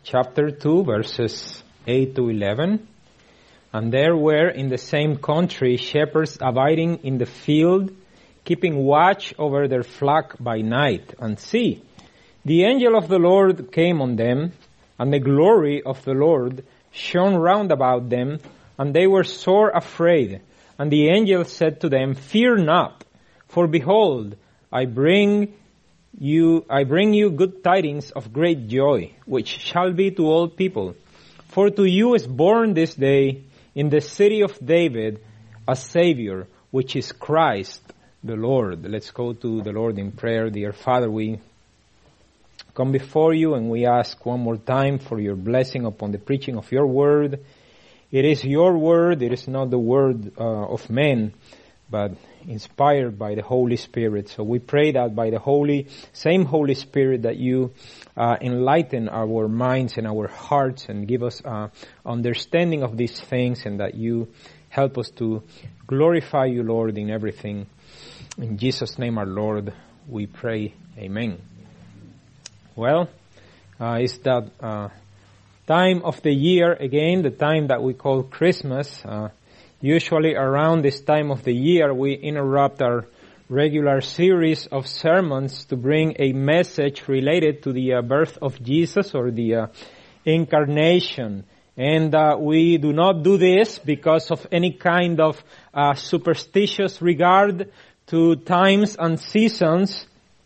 chapter 2, verses 8 to 11. And there were in the same country shepherds abiding in the field, keeping watch over their flock by night. And see, the angel of the Lord came on them, and the glory of the Lord shone round about them, and they were sore afraid. And the angel said to them, Fear not, for behold, I bring you good tidings of great joy, which shall be to all people. For to you is born this day in the city of David a Savior, which is Christ the Lord. Let's go to the Lord in prayer. Dear Father, we come before you and we ask one more time for your blessing upon the preaching of your word. It is your word, it is not the word of men, but inspired by the Holy Spirit. So we pray that by the same Holy Spirit that you enlighten our minds and our hearts and give us understanding of these things, and that you help us to glorify you, Lord, in everything. In Jesus' name, our Lord, we pray. Amen. Well, it's that time of the year again, the time that we call Christmas. Usually around this time of the year, we interrupt our regular series of sermons to bring a message related to the birth of Jesus, or the incarnation. And we do not do this because of any kind of superstitious regard to times and seasons,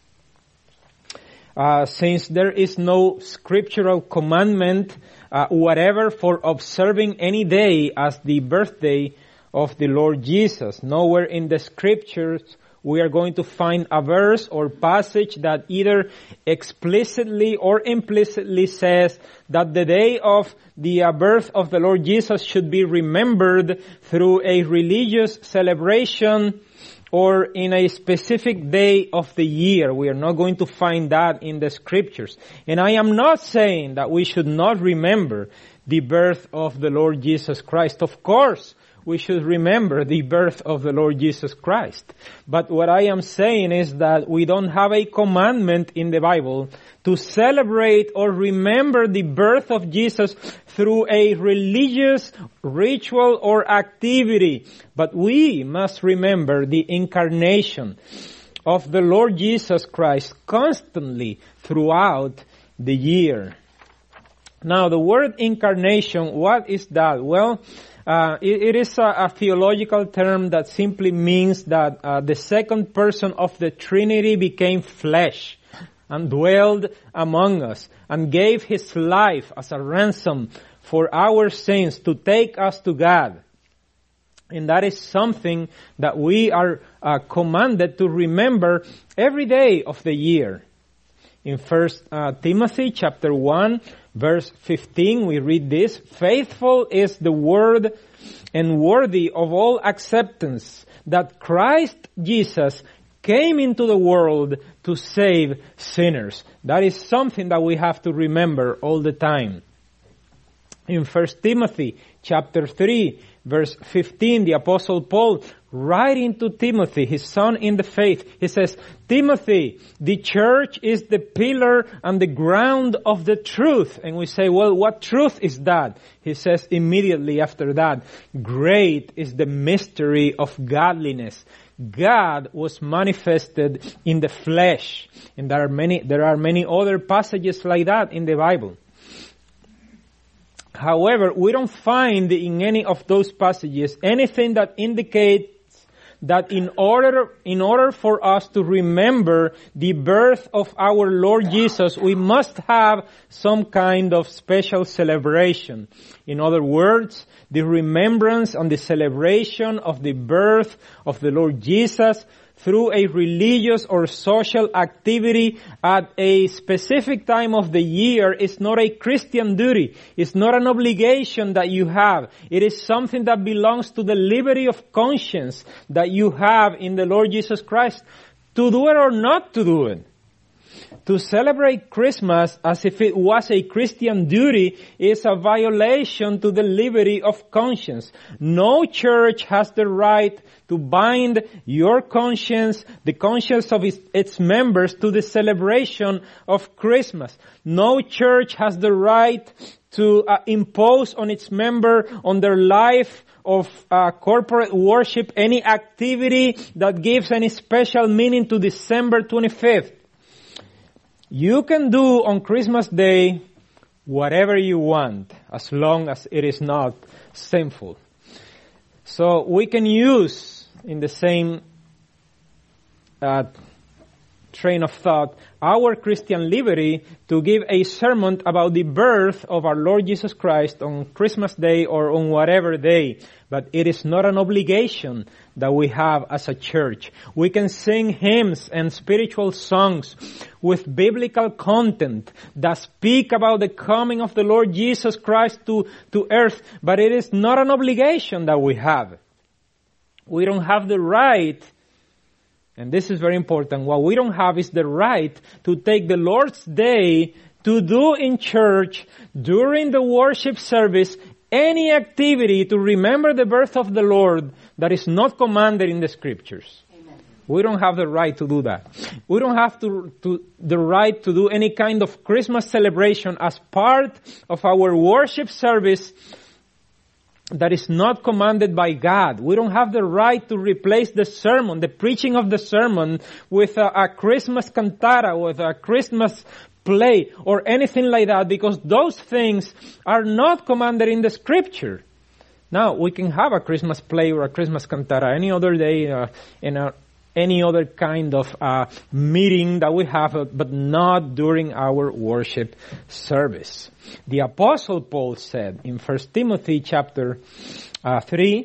since there is no scriptural commandment whatever for observing any day as the birthday of the Lord Jesus. Nowhere in the scriptures we are going to find a verse or passage that either explicitly or implicitly says that the day of the birth of the Lord Jesus should be remembered through a religious celebration or in a specific day of the year. We are not going to find that in the scriptures. And I am not saying that we should not remember the birth of the Lord Jesus Christ. Of course, we should remember the birth of the Lord Jesus Christ. But what I am saying is that we don't have a commandment in the Bible to celebrate or remember the birth of Jesus through a religious ritual or activity. But we must remember the incarnation of the Lord Jesus Christ constantly throughout the year. Now, the word incarnation, what is that? Well, it is a theological term that simply means that the second person of the Trinity became flesh and dwelled among us and gave his life as a ransom for our sins to take us to God. And that is something that we are commanded to remember every day of the year. In 1 Timothy chapter 1, verse 15, we read this: Faithful is the word and worthy of all acceptance that Christ Jesus came into the world to save sinners. That is something that we have to remember all the time. In 1 Timothy chapter 3, verse 15, the Apostle Paul, writing to Timothy, his son in the faith, he says, Timothy, the church is the pillar and the ground of the truth. And we say, well, what truth is that? He says immediately after that, great is the mystery of godliness. God was manifested in the flesh. And there are many other passages like that in the Bible. However, we don't find in any of those passages anything that indicates that in order for us to remember the birth of our Lord Jesus, we must have some kind of special celebration. In other words, the remembrance and the celebration of the birth of the Lord Jesus through a religious or social activity at a specific time of the year is not a Christian duty. It's not an obligation that you have. It is something that belongs to the liberty of conscience that you have in the Lord Jesus Christ to do it or not to do it. To celebrate Christmas as if it was a Christian duty is a violation to the liberty of conscience. No church has the right to bind your conscience, the conscience of its members, to the celebration of Christmas. No church has the right to impose on its member, on their life of corporate worship, any activity that gives any special meaning to December 25th. You can do on Christmas Day whatever you want, as long as it is not sinful. So we can use, in the same train of thought, our Christian liberty to give a sermon about the birth of our Lord Jesus Christ on Christmas Day or on whatever day. But it is not an obligation that we have as a church. We can sing hymns and spiritual songs with biblical content that speak about the coming of the Lord Jesus Christ to earth, but it is not an obligation that we have. We don't have the right, and this is very important, what we don't have is the right to take the Lord's Day to do in church during the worship service any activity to remember the birth of the Lord that is not commanded in the Scriptures. Amen. We don't have the right to do that. We don't have the right to do any kind of Christmas celebration as part of our worship service that is not commanded by God. We don't have the right to replace the sermon, the preaching of the sermon, with a Christmas cantata, with a Christmas play, or anything like that, because those things are not commanded in the Scripture. Now, we can have a Christmas play or a Christmas cantata any other day, in any other kind of meeting that we have, but not during our worship service. The Apostle Paul said in 1 Timothy chapter 3,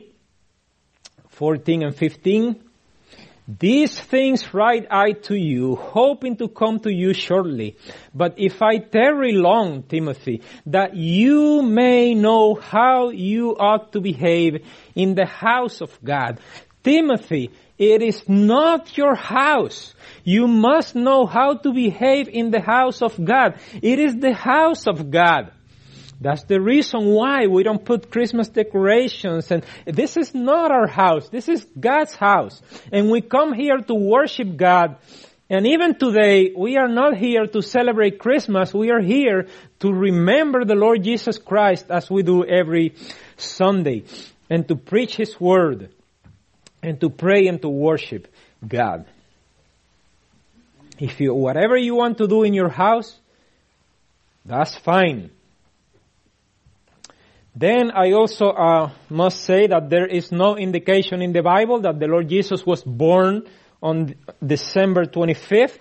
14 and 15, "These things write I to you, hoping to come to you shortly. But if I tarry long, Timothy, that you may know how you ought to behave in the house of God." Timothy, it is not your house. You must know how to behave in the house of God. It is the house of God. That's the reason why we don't put Christmas decorations. And this is not our house. This is God's house. And we come here to worship God. And even today, we are not here to celebrate Christmas. We are here to remember the Lord Jesus Christ as we do every Sunday. And to preach His Word. And to pray and to worship God. Whatever you want to do in your house, that's fine. Then I also must say that there is no indication in the Bible that the Lord Jesus was born on December 25th.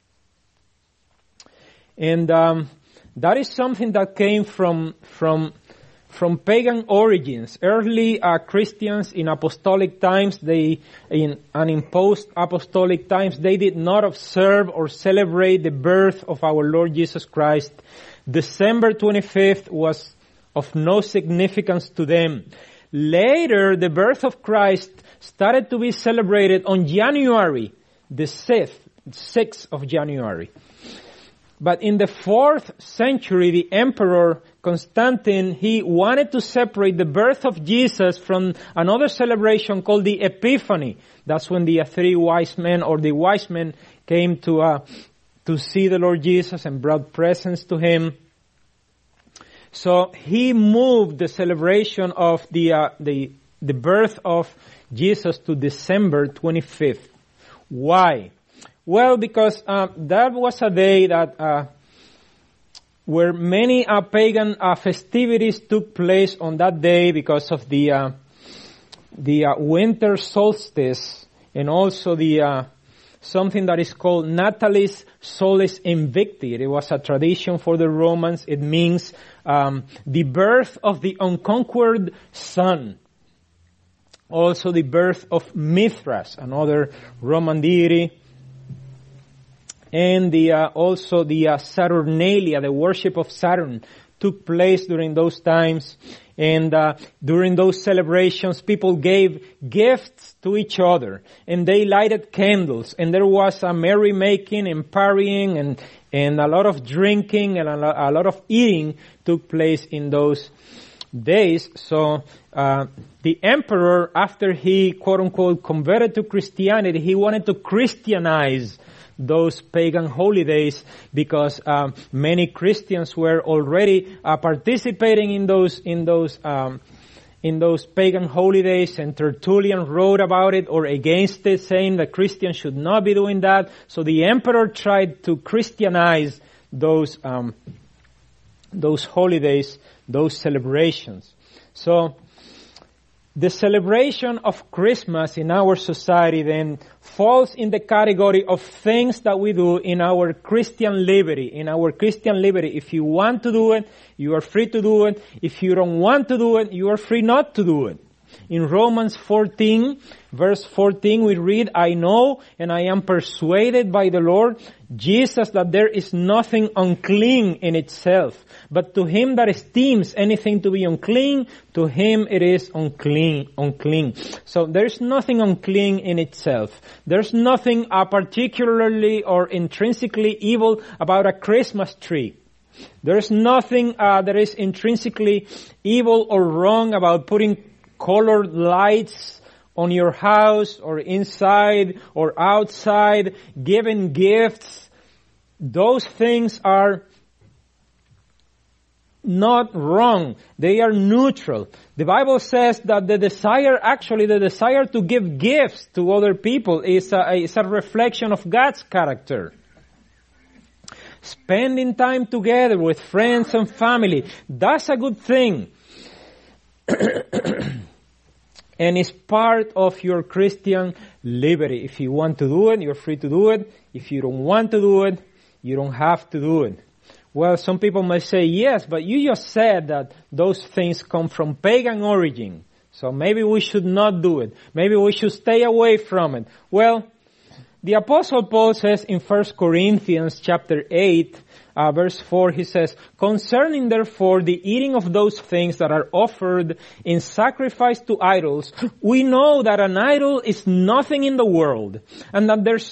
And that is something that came from pagan origins. Early Christians in apostolic times, in post-apostolic times, they did not observe or celebrate the birth of our Lord Jesus Christ. December 25th was of no significance to them. Later, the birth of Christ started to be celebrated on January, the 6th of January. But in the 4th century, the Emperor Constantine, he wanted to separate the birth of Jesus from another celebration called the Epiphany. That's when the three wise men, or the wise men, came to see the Lord Jesus and brought presents to Him. So he moved the celebration of the birth of Jesus to December 25th. Why? Well, because that was a day that where many pagan festivities took place on that day because of the winter solstice, and also the something that is called Natalis Solis Invicti. It was a tradition for the Romans. It means the birth of the unconquered sun. Also the birth of Mithras, another Roman deity. and also the Saturnalia, the worship of Saturn, took place during those times. And during those celebrations, people gave gifts to each other, and they lighted candles, and there was a merrymaking and partying, and a lot of drinking and a lot of eating took place in those days. So the emperor, after he quote unquote converted to Christianity, he wanted to Christianize those pagan holidays, because many Christians were already participating in those pagan holidays, and Tertullian wrote about it or against it, saying that Christians should not be doing that. So the emperor tried to Christianize those holidays, those celebrations. So the celebration of Christmas in our society then falls in the category of things that we do in our Christian liberty. In our Christian liberty, if you want to do it, you are free to do it. If you don't want to do it, you are free not to do it. In Romans 14, verse 14, we read, I know and I am persuaded by the Lord Jesus that there is nothing unclean in itself. But to him that esteems anything to be unclean, to him it is unclean. So there's nothing unclean in itself. There's nothing particularly or intrinsically evil about a Christmas tree. There's nothing that is intrinsically evil or wrong about putting colored lights on your house or inside or outside, giving gifts. Those things are not wrong. They are neutral. The Bible says that the desire to give gifts to other people is a reflection of God's character. Spending time together with friends and family, that's a good thing. And it's part of your Christian liberty. If you want to do it, you're free to do it. If you don't want to do it, you don't have to do it. Well, some people might say, yes, but you just said that those things come from pagan origin. So maybe we should not do it. Maybe we should stay away from it. Well, the Apostle Paul says in 1 Corinthians chapter 8, verse 4, he says, concerning therefore the eating of those things that are offered in sacrifice to idols, we know that an idol is nothing in the world, and that there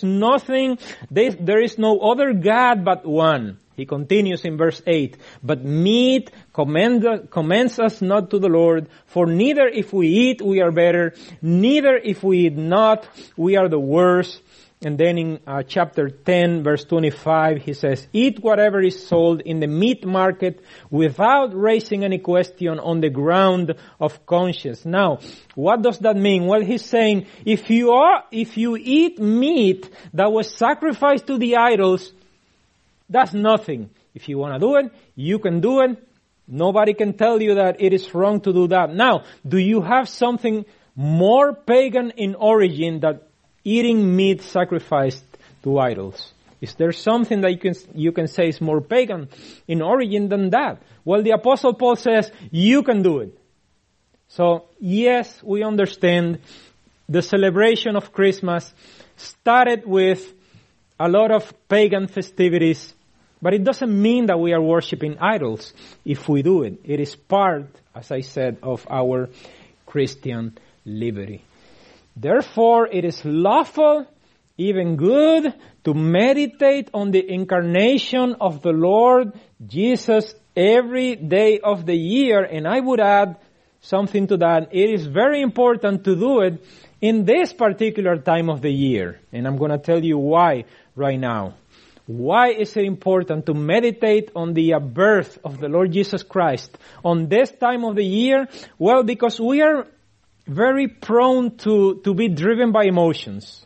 is no other God but one. He continues in verse 8, but meat commends us not to the Lord, for neither if we eat we are better, neither if we eat not we are the worse. And then in chapter 10, verse 25, he says, eat whatever is sold in the meat market without raising any question on the ground of conscience. Now, what does that mean? Well, he's saying, if you eat meat that was sacrificed to the idols, that's nothing. If you want to do it, you can do it. Nobody can tell you that it is wrong to do that. Now, do you have something more pagan in origin that eating meat sacrificed to idols? Is there something that you can say is more pagan in origin than that? Well, the Apostle Paul says you can do it. So, yes, we understand the celebration of Christmas started with a lot of pagan festivities, but it doesn't mean that we are worshiping idols if we do it. It is part, as I said, of our Christian liberty. Therefore, it is lawful, even good, to meditate on the incarnation of the Lord Jesus every day of the year. And I would add something to that. It is very important to do it in this particular time of the year. And I'm going to tell you why right now. Why is it important to meditate on the birth of the Lord Jesus Christ on this time of the year? Well, because we are very prone to be driven by emotions.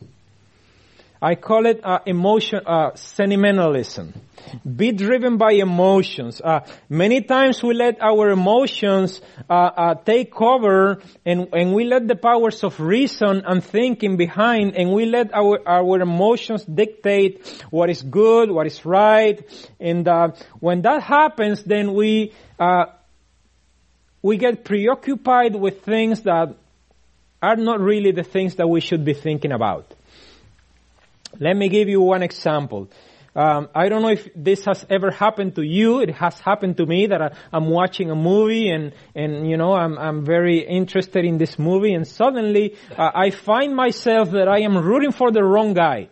I call it sentimentalism. Be driven by emotions. Many times we let our emotions take cover, and we let the powers of reason and thinking behind, and we let our emotions dictate what is good, what is right. And when that happens, then we get preoccupied with things that are not really the things that we should be thinking about. Let me give you one example. I don't know if this has ever happened to you. It has happened to me that I'm watching a movie and I'm very interested in this movie, and suddenly I find myself that I am rooting for the wrong guy.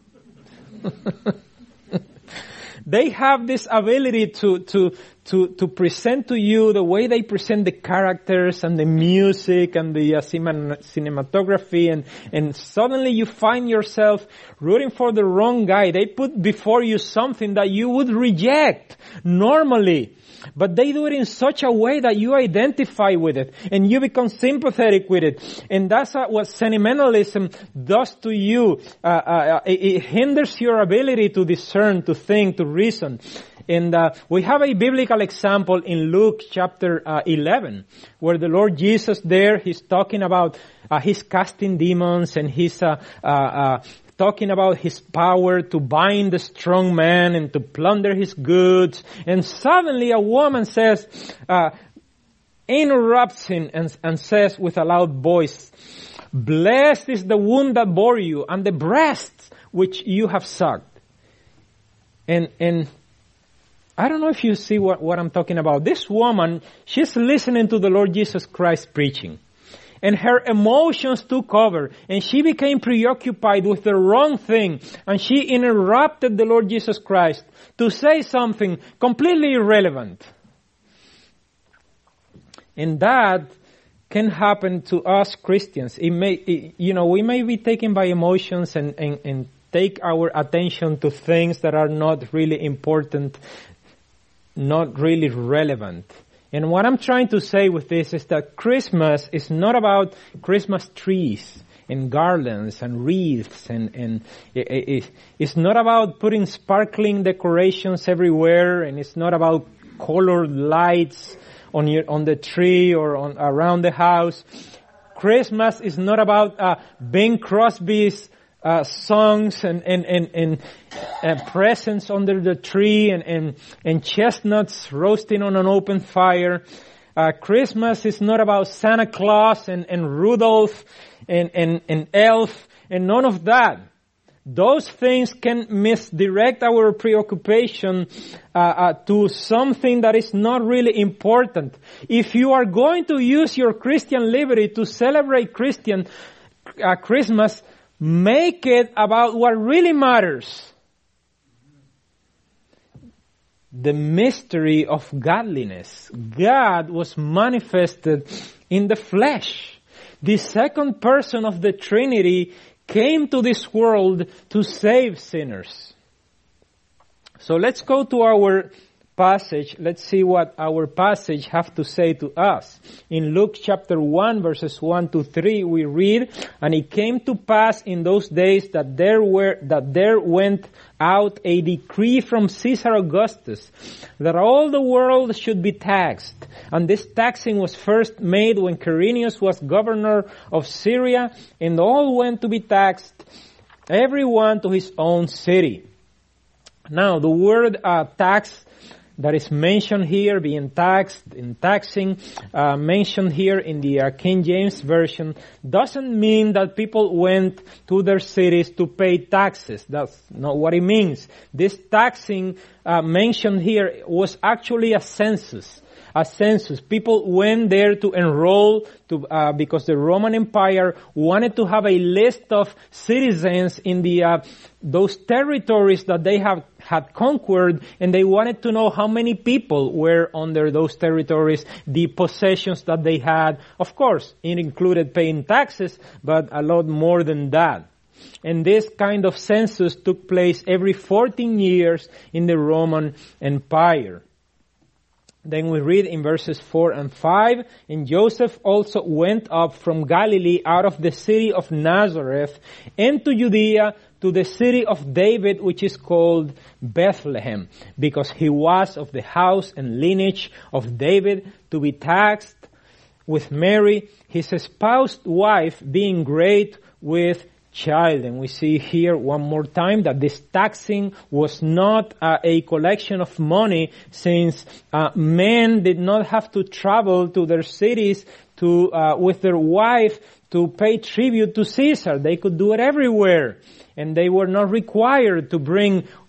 They have this ability to present to you the way they present the characters and the music and the cinematography, and suddenly you find yourself rooting for the wrong guy. They put before you something that you would reject normally, but they do it in such a way that you identify with it and you become sympathetic with it. And that's what sentimentalism does to you. It hinders your ability to discern, to think, to reason. And we have a biblical example in Luke chapter 11, where the Lord Jesus there, he's talking about, he's casting demons, and he's talking about his power to bind the strong man and to plunder his goods. And suddenly a woman says, interrupts him and says with a loud voice, "Blessed is the womb that bore you and the breasts which you have sucked." And I don't know if you see what I'm talking about. This woman, she's listening to the Lord Jesus Christ preaching. And her emotions took over, and she became preoccupied with the wrong thing, and she interrupted the Lord Jesus Christ to say something completely irrelevant. And that can happen to us Christians. We may be taken by emotions and take our attention to things that are not really important, not really relevant. And what I'm trying to say with this is that Christmas is not about Christmas trees and garlands and wreaths, and it's not about putting sparkling decorations everywhere, and it's not about colored lights on the tree or around the house. Christmas is not about Bing Crosby's songs and presents under the tree and chestnuts roasting on an open fire. Christmas is not about Santa Claus and Rudolph and Elf and none of that. Those things can misdirect our preoccupation to something that is not really important. If you are going to use your Christian liberty to celebrate Christmas, make it about what really matters. The mystery of godliness. God was manifested in the flesh. The second person of the Trinity came to this world to save sinners. So let's go to our passage. Let's see what our passage have to say to us. In Luke chapter 1 verses 1 to 3 we read, "And it came to pass in those days that there went out a decree from Caesar Augustus that all the world should be taxed. And this taxing was first made when Quirinius was governor of Syria, and all went to be taxed, everyone to his own city." Now the word tax that is mentioned here, being taxed, in taxing, mentioned here in the King James Version, doesn't mean that people went to their cities to pay taxes. That's not what it means. This taxing mentioned here was actually a census. A census. People went there to enroll because the Roman Empire wanted to have a list of citizens in those territories that they had conquered, and they wanted to know how many people were under those territories, the possessions that they had. Of course, it included paying taxes, but a lot more than that. And this kind of census took place every 14 years in the Roman Empire. Then we read in verses 4 and 5, "And Joseph also went up from Galilee out of the city of Nazareth into Judea to the city of David, which is called Bethlehem, because he was of the house and lineage of David, to be taxed with Mary, his espoused wife, being great with child." And we see here one more time that this taxing was not a collection of money, since men did not have to travel to their cities with their wife to pay tribute to Caesar. They could do it everywhere, and they were not required to bring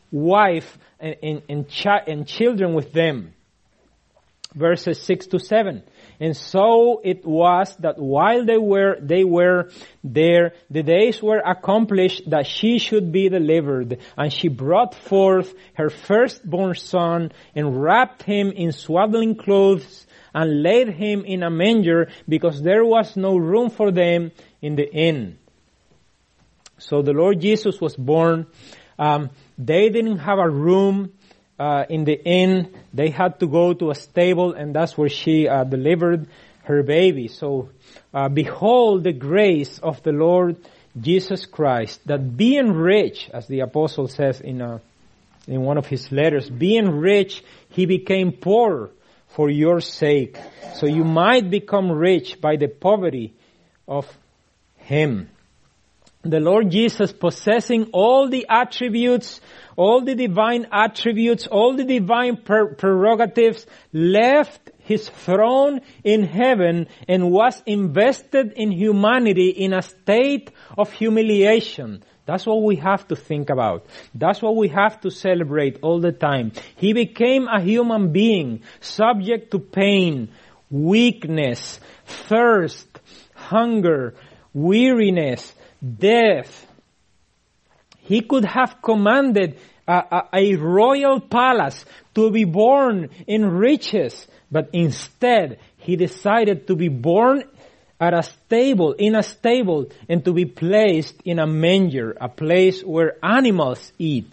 wife and children with them. Verses 6 to 7. And so it was that while they were there, the days were accomplished that she should be delivered. And she brought forth her firstborn son and wrapped him in swaddling clothes and laid him in a manger because there was no room for them in the inn. So the Lord Jesus was born. They didn't have a room in the inn. They had to go to a stable, and that's where she delivered her baby. So behold the grace of the Lord Jesus Christ, that being rich, as the apostle says in one of his letters, being rich, he became poor for your sake, so you might become rich by the poverty of him. The Lord Jesus, possessing all the attributes, all the divine attributes, all the divine prerogatives, left his throne in heaven and was invested in humanity in a state of humiliation. That's what we have to think about. That's what we have to celebrate all the time. He became a human being, subject to pain, weakness, thirst, hunger, weariness, death. He could have commanded a royal palace to be born in riches, but instead he decided to be born in a stable, and to be placed in a manger, a place where animals eat.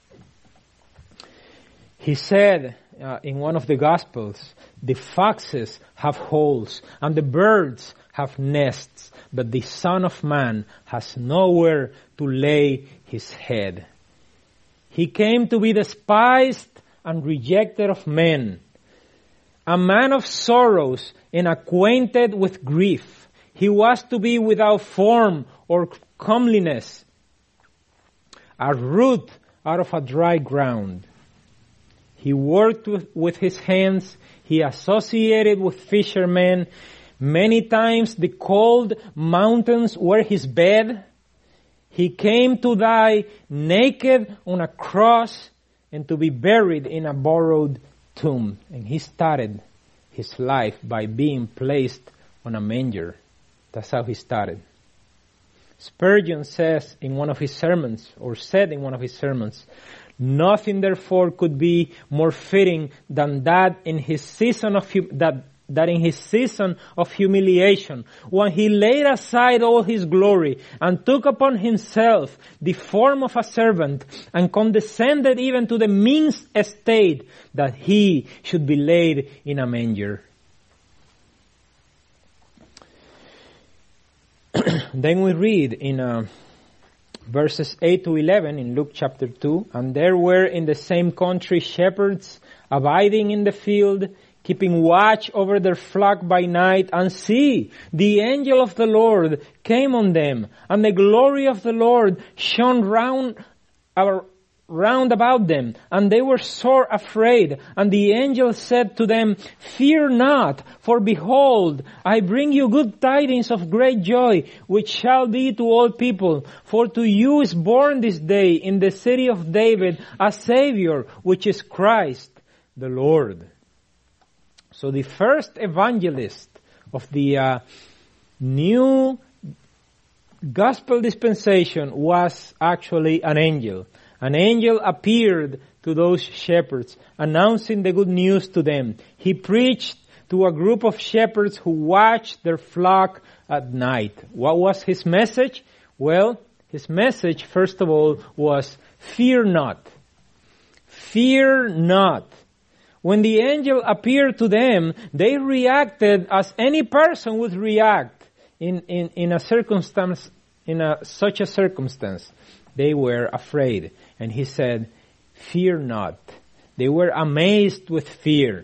He said in one of the Gospels, the foxes have holes and the birds have nests, but the Son of Man has nowhere to lay his head. He came to be despised and rejected of men, a man of sorrows and acquainted with grief. He was to be without form or comeliness, a root out of a dry ground. He worked with his hands. He associated with fishermen. Many times the cold mountains were his bed. He came to die naked on a cross and to be buried in a borrowed tomb. And he started his life by being placed on a manger. That's how he started. Spurgeon says in one of his sermons, or said in one of his sermons, nothing therefore could be more fitting than that in his season of humiliation, when he laid aside all his glory and took upon himself the form of a servant and condescended even to the mean estate that he should be laid in a manger. Then we read in verses 8 to 11 in Luke chapter 2, and there were in the same country shepherds abiding in the field, keeping watch over their flock by night, and see, the angel of the Lord came on them, and the glory of the Lord shone round about them, and they were sore afraid. And the angel said to them, fear not, for behold, I bring you good tidings of great joy, which shall be to all people. For to you is born this day in the city of David a Savior, which is Christ the Lord. So the first evangelist of the new gospel dispensation was actually an angel. An angel appeared to those shepherds, announcing the good news to them. He preached to a group of shepherds who watched their flock at night. What was his message? Well, his message, first of all, was fear not. Fear not. When the angel appeared to them, they reacted as any person would react in a circumstance, such a circumstance. They were afraid. And he said, fear not. They were amazed with fear.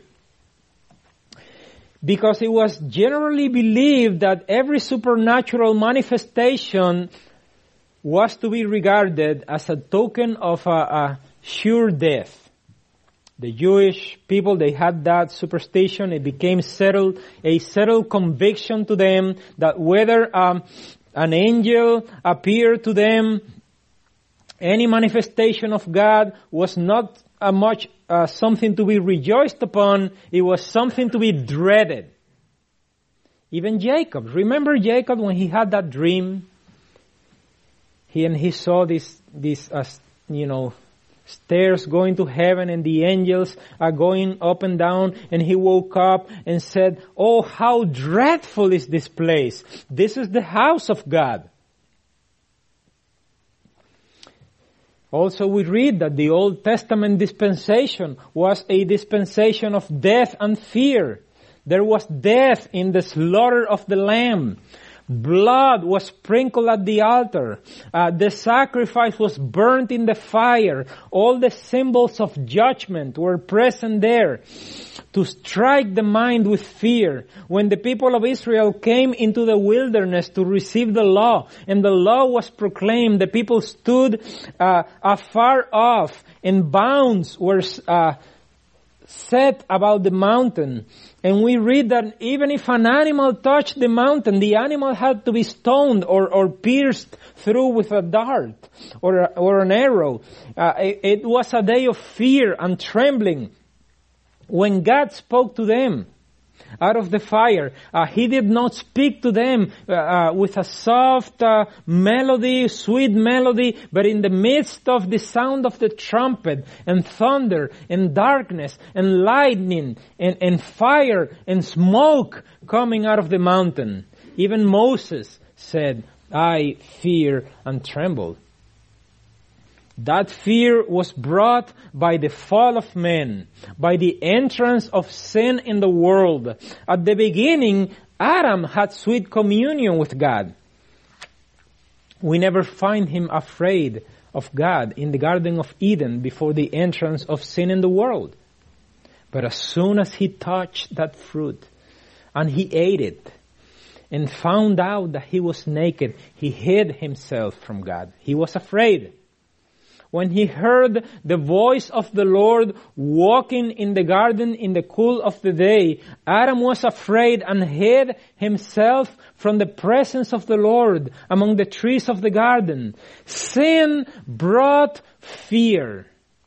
Because it was generally believed that every supernatural manifestation was to be regarded as a token of a sure death. The Jewish people, they had that superstition. It became a settled conviction to them that whether an angel appeared to them Any manifestation of God was not much something to be rejoiced upon. It was something to be dreaded. Even Jacob. Remember Jacob when he had that dream? He saw these stairs going to heaven and the angels are going up and down, and he woke up and said, "Oh, how dreadful is this place. This is the house of God." Also we read that the Old Testament dispensation was a dispensation of death and fear. There was death in the slaughter of the lamb. Blood was sprinkled at the altar. The sacrifice was burnt in the fire. All the symbols of judgment were present there to strike the mind with fear. When the people of Israel came into the wilderness to receive the law, and the law was proclaimed, the people stood afar off, and bounds were set about the mountain. And we read that even if an animal touched the mountain, the animal had to be stoned or pierced through with a dart or an arrow. It was a day of fear and trembling. When God spoke to them out of the fire, He did not speak to them with a soft melody, sweet melody, but in the midst of the sound of the trumpet and thunder and darkness and lightning and fire and smoke coming out of the mountain. Even Moses said, "I fear and tremble." That fear was brought by the fall of man, by the entrance of sin in the world. At the beginning, Adam had sweet communion with God. We never find him afraid of God in the Garden of Eden before the entrance of sin in the world. But as soon as he touched that fruit and he ate it and found out that he was naked, he hid himself from God. He was afraid. When he heard the voice of the Lord walking in the garden in the cool of the day, Adam was afraid and hid himself from the presence of the Lord among the trees of the garden. Sin brought fear.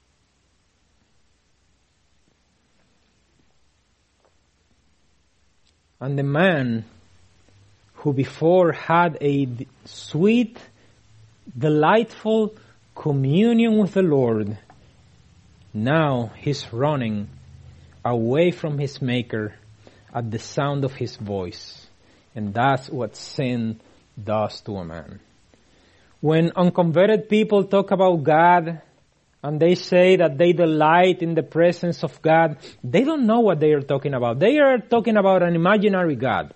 And the man who before had a sweet, delightful communion with the Lord, now he's running away from his Maker at the sound of his voice. And that's what sin does to a man. When unconverted people talk about God and they say that they delight in the presence of God, they don't know what they are talking about. They are talking about an imaginary God.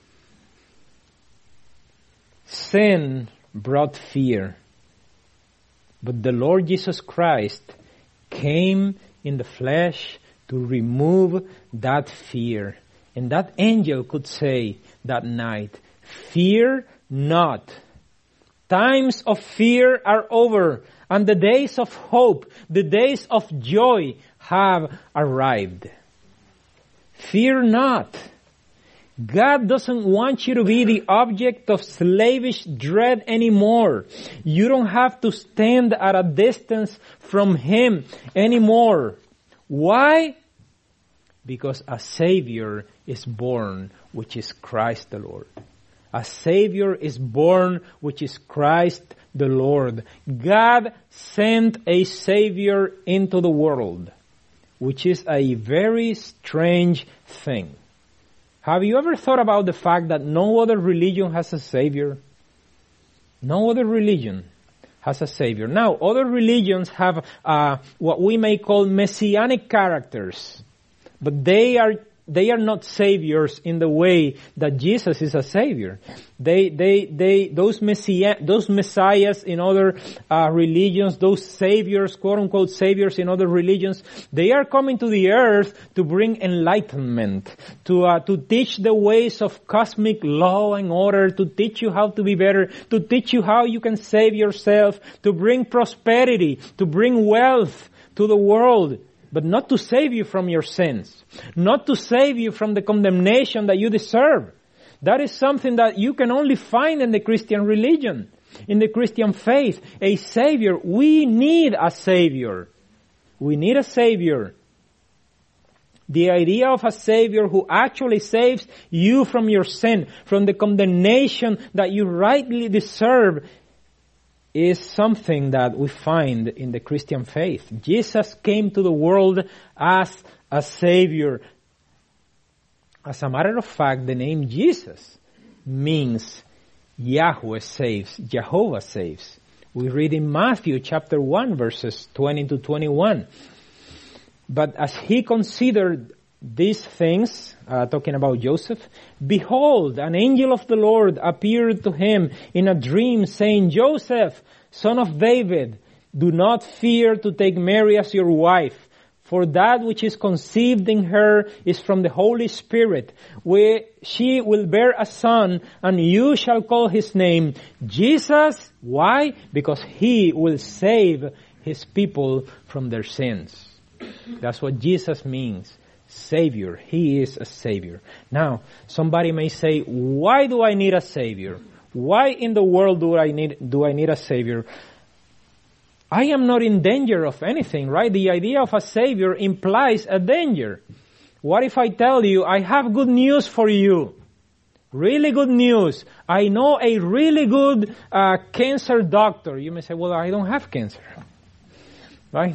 Sin brought fear. But the Lord Jesus Christ came in the flesh to remove that fear. And that angel could say that night, "Fear not. Times of fear are over, and the days of hope, the days of joy have arrived." Fear not. God doesn't want you to be the object of slavish dread anymore. You don't have to stand at a distance from Him anymore. Why? Because a Savior is born, which is Christ the Lord. A Savior is born, which is Christ the Lord. God sent a Savior into the world, which is a very strange thing. Have you ever thought about the fact that no other religion has a Savior? No other religion has a Savior. Now, other religions have what we may call messianic characters, but they are not saviors in the way that Jesus is a savior. Those messiahs in other religions, those saviors, quote unquote saviors in other religions, they are coming to the earth to bring enlightenment, to teach the ways of cosmic law and order, to teach you how to be better, to teach you how you can save yourself, to bring prosperity, to bring wealth to the world. But not to save you from your sins. Not to save you from the condemnation that you deserve. That is something that you can only find in the Christian religion. in the Christian faith. A Savior. We need a Savior. We need a Savior. The idea of a Savior who actually saves you from your sin, from the condemnation that you rightly deserve, is something that we find in the Christian faith. Jesus came to the world as a Savior. As a matter of fact, the name Jesus means Yahweh saves, Jehovah saves. We read in Matthew chapter 1 verses 20 to 21. But as he considered these things, talking about Joseph, behold, an angel of the Lord appeared to him in a dream, saying, Joseph, son of David, do not fear to take Mary as your wife, for that which is conceived in her is from the Holy Spirit. She will bear a son, and you shall call his name Jesus. Why? Because he will save his people from their sins. That's what Jesus means. Savior. He is a Savior. Now, somebody may say, why do I need a Savior? Why in the world do I need a Savior? I am not in danger of anything, right? The idea of a Savior implies a danger. What if I tell you, I have good news for you? Really good news. I know a really good cancer doctor. You may say, well, I don't have cancer. Right?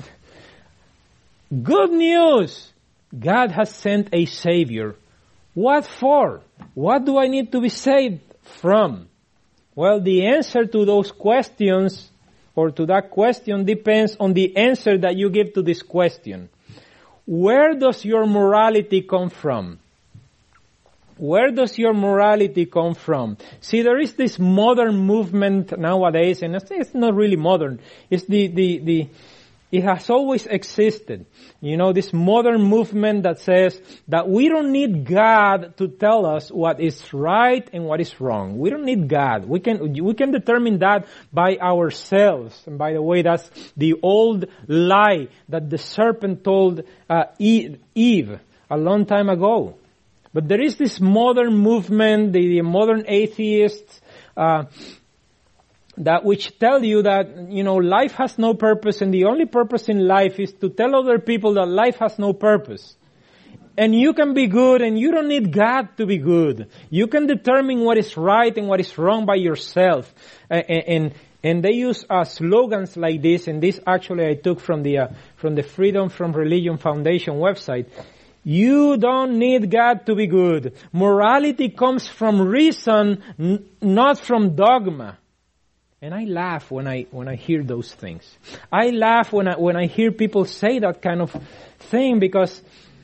Good news. God has sent a Savior. What for? What do I need to be saved from? Well, the answer to those questions, or to that question, depends on the answer that you give to this question. Where does your morality come from? Where does your morality come from? See, there is this modern movement nowadays, and it's not really modern. It's it has always existed. You know, this modern movement that says that we don't need God to tell us what is right and what is wrong. We don't need God. We can determine that by ourselves. And by the way, that's the old lie that the serpent told Eve a long time ago. But there is this modern movement, the modern atheists, that which tell you that, you know, life has no purpose, and the only purpose in life is to tell other people that life has no purpose. And you can be good, and you don't need God to be good. You can determine what is right and what is wrong by yourself. And they use slogans like this, and this actually I took from the Freedom from Religion Foundation website. You don't need God to be good. Morality comes from reason, not from dogma. And I laugh when I hear those things. I laugh when I hear people say that kind of thing, because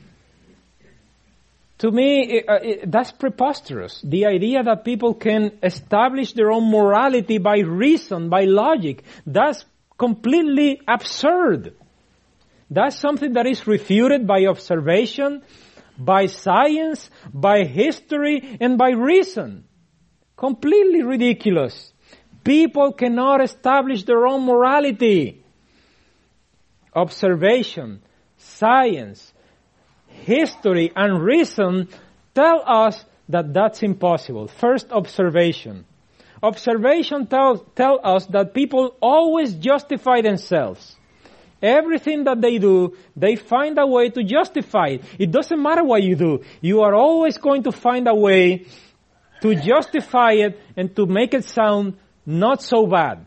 to me that's preposterous. The idea that people can establish their own morality by reason, by logic, that's completely absurd. That's something that is refuted by observation, by science, by history, and by reason. Completely ridiculous. People cannot establish their own morality. Observation, science, history, and reason tell us that that's impossible. First, observation. Observation tell us that people always justify themselves. Everything that they do, they find a way to justify it. It doesn't matter what you do. You are always going to find a way to justify it and to make it sound not so bad.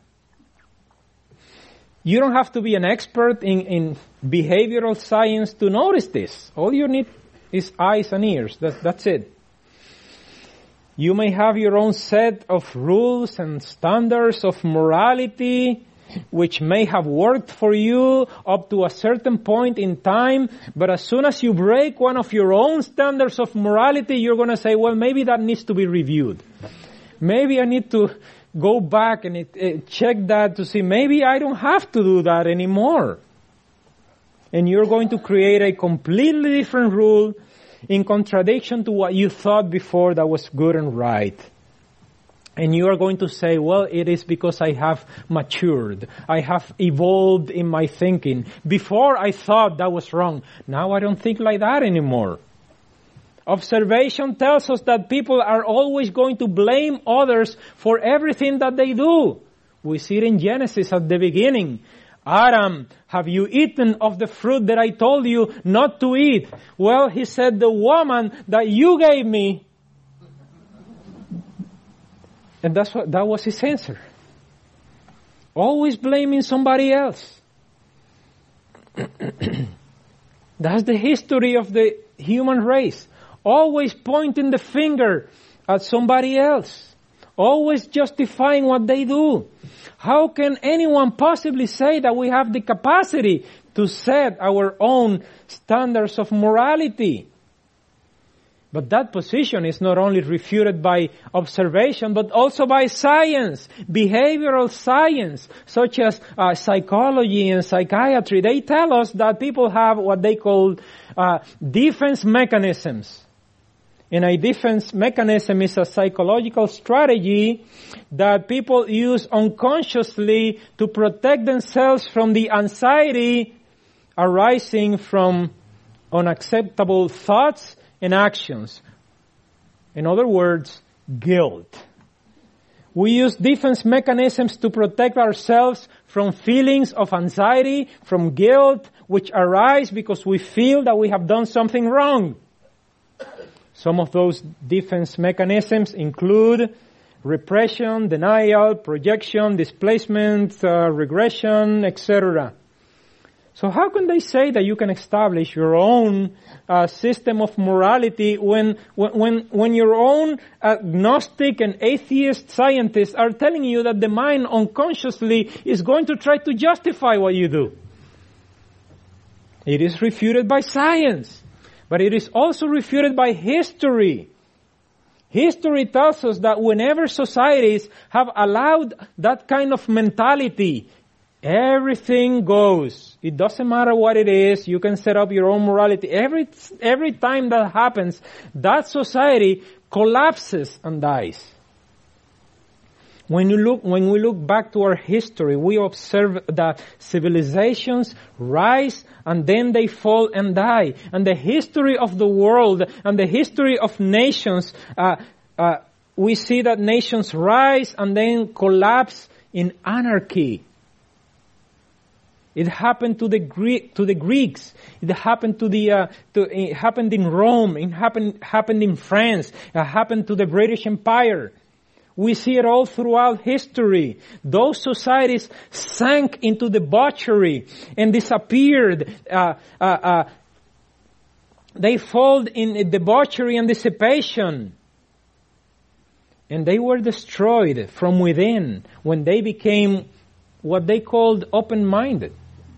You don't have to be an expert in behavioral science to notice this. All you need is eyes and ears. That's it. You may have your own set of rules and standards of morality, which may have worked for you up to a certain point in time, but as soon as you break one of your own standards of morality, you're going to say, well, maybe that needs to be reviewed. Maybe I need to go back and check that to see, maybe I don't have to do that anymore. And you're going to create a completely different rule in contradiction to what you thought before that was good and right. And you are going to say, well, it is because I have matured. I have evolved in my thinking. Before I thought that was wrong. Now I don't think like that anymore. Observation tells us that people are always going to blame others for everything that they do. We see it in Genesis at the beginning. Adam, have you eaten of the fruit that I told you not to eat? Well, he said, the woman that you gave me. And that was his answer. Always blaming somebody else. That's the history of the human race. Always pointing the finger at somebody else. Always justifying what they do. How can anyone possibly say that we have the capacity to set our own standards of morality? But that position is not only refuted by observation, but also by science, behavioral science, such as psychology and psychiatry. They tell us that people have what they call defense mechanisms. And a defense mechanism is a psychological strategy that people use unconsciously to protect themselves from the anxiety arising from unacceptable thoughts and actions. In other words, guilt. We use defense mechanisms to protect ourselves from feelings of anxiety, from guilt, which arise because we feel that we have done something wrong. Some of those defense mechanisms include repression, denial, projection, displacement, regression, etc. So how can they say that you can establish your own system of morality when your own agnostic and atheist scientists are telling you that the mind unconsciously is going to try to justify what you do? It is refuted by science, but it is also refuted by history. History tells us that whenever societies have allowed that kind of mentality, everything goes. It doesn't matter what it is. You can set up your own morality. Every time that happens, that society collapses and dies. When we look back to our history, we observe that civilizations rise and then they fall and die. And the history of the world and the history of nations, we see that nations rise and then collapse in anarchy. It happened to the Greeks. It happened it happened in Rome. It happened in France. It happened to the British Empire. We see it all throughout history. Those societies sank into debauchery and disappeared. They fall in debauchery and dissipation. And they were destroyed from within when they became what they called open-minded.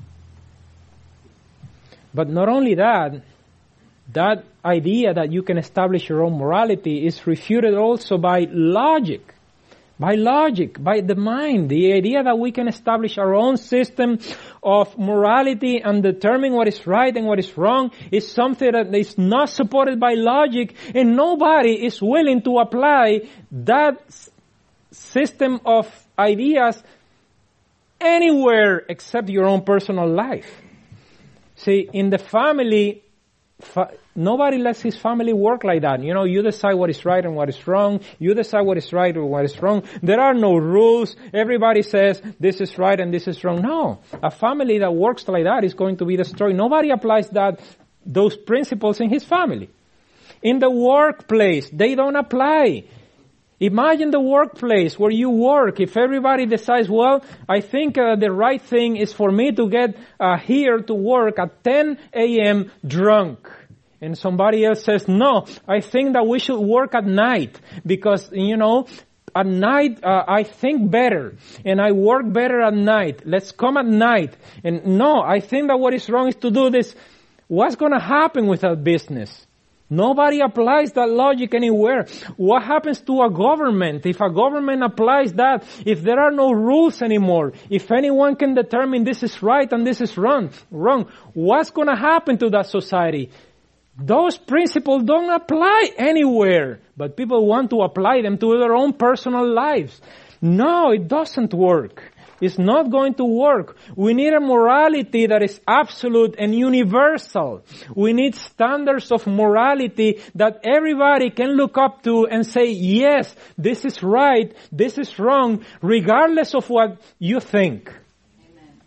But not only that, that idea that you can establish your own morality is refuted also by logic, by the mind. The idea that we can establish our own system of morality and determine what is right and what is wrong is something that is not supported by logic, and nobody is willing to apply that system of ideas anywhere except your own personal life. See, in the family, nobody lets his family work like that. You know, you decide what is right and what is wrong. You decide what is right and what is wrong. There are no rules. Everybody says this is right and this is wrong. No. A family that works like that is going to be destroyed. Nobody applies those principles in his family. In the workplace, they don't apply. Imagine the workplace where you work. If everybody decides, well, I think the right thing is for me to get here to work at 10 a.m. drunk. And somebody else says, no, I think that we should work at night because, at night I think better and I work better at night. Let's come at night. And no, I think that what is wrong is to do this. What's going to happen with that business? Nobody applies that logic anywhere. What happens to a government? If a government applies that, if there are no rules anymore, if anyone can determine this is right and this is wrong, what's going to happen to that society? Those principles don't apply anywhere, but people want to apply them to their own personal lives. No, it doesn't work. It's not going to work. We need a morality that is absolute and universal. We need standards of morality that everybody can look up to and say, yes, this is right, this is wrong, regardless of what you think. Amen.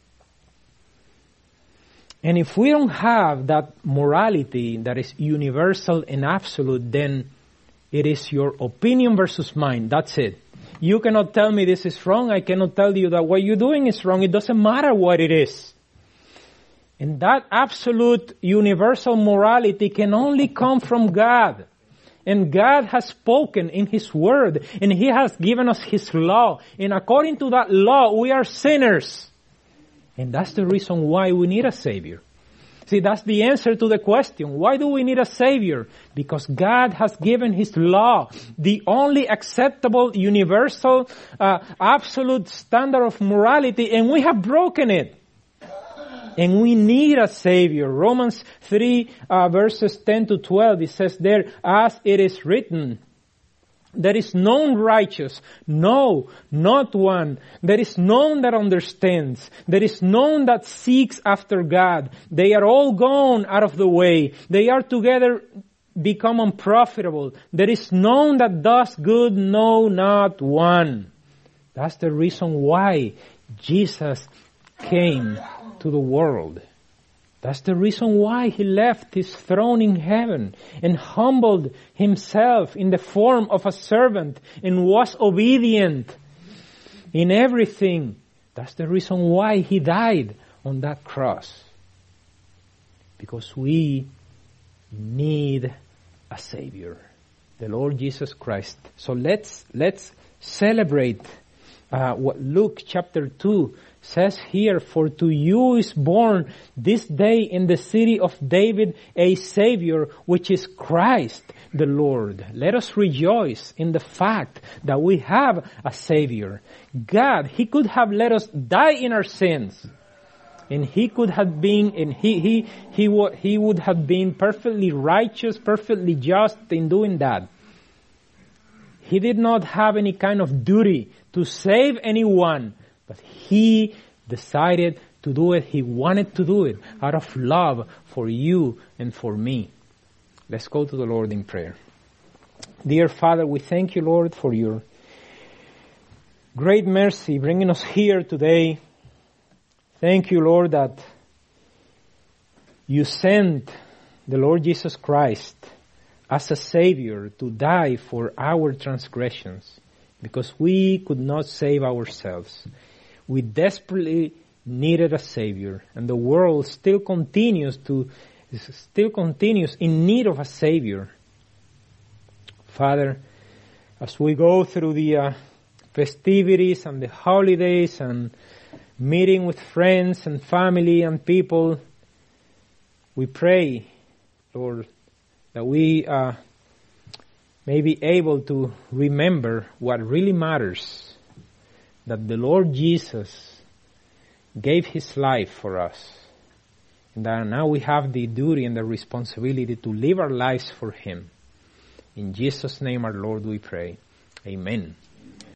And if we don't have that morality that is universal and absolute, then it is your opinion versus mine. That's it. You cannot tell me this is wrong. I cannot tell you that what you're doing is wrong. It doesn't matter what it is. And that absolute universal morality can only come from God. And God has spoken in His Word. And He has given us His law. And according to that law, we are sinners. And that's the reason why we need a Savior. See, that's the answer to the question. Why do we need a Savior? Because God has given His law, the only acceptable, universal, absolute standard of morality, and we have broken it. And we need a Savior. Romans 3, verses 10 to 12, it says there, as it is written, there is none righteous, no, not one. There is none that understands. There is none that seeks after God. They are all gone out of the way. They are together become unprofitable. There is none that does good, no, not one. That's the reason why Jesus came to the world. That's the reason why He left His throne in heaven and humbled Himself in the form of a servant and was obedient in everything. That's the reason why He died on that cross. Because we need a Savior, the Lord Jesus Christ. So let's celebrate what Luke chapter 2 says here, for to you is born this day in the city of David a Savior, which is Christ the Lord. Let us rejoice in the fact that we have a Savior. God, He could have let us die in our sins. And He could have been, and He would have been perfectly righteous, perfectly just in doing that. He did not have any kind of duty to save anyone, but He decided to do it. He wanted to do it out of love for you and for me. Let's go to the Lord in prayer. Dear Father, we thank You, Lord, for Your great mercy bringing us here today. Thank You, Lord, that You sent the Lord Jesus Christ as a Savior to die for our transgressions, because we could not save ourselves. We desperately needed a Savior, and the world still continues in need of a Savior. Father, as we go through the festivities and the holidays and meeting with friends and family and people, we pray, Lord, that we may be able to remember what really matters, that the Lord Jesus gave His life for us, and that now we have the duty and the responsibility to live our lives for Him. In Jesus' name, our Lord, we pray. Amen.